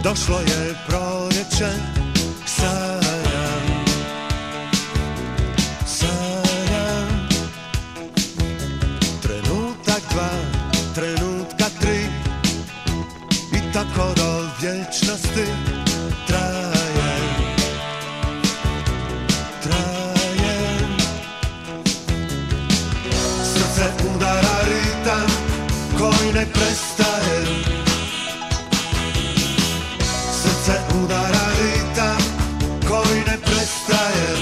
Došlo je proljeće, sanjam, sanjam. Trenutak dva, trenutka tri, i tako do vječnosti traje, traje. Srce udara ritam koji ne prestaje. Srce udara ritam koji ne prestaje.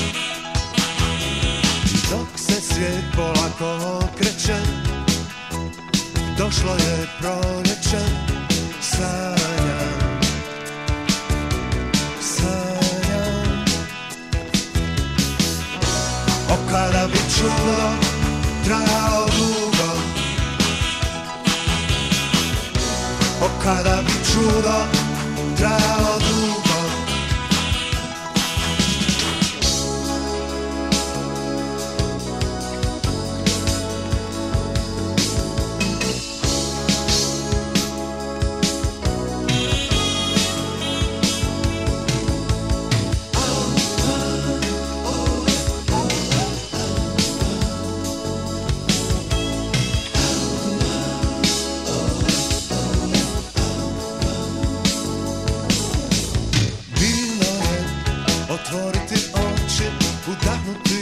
Dok se svijet polako okreće, došlo je proljeće, sanjam, sanjam. O kada bi čudo trajao dugo, o kada bi čudo trajao dugo. Otvoriti oči, udahnuti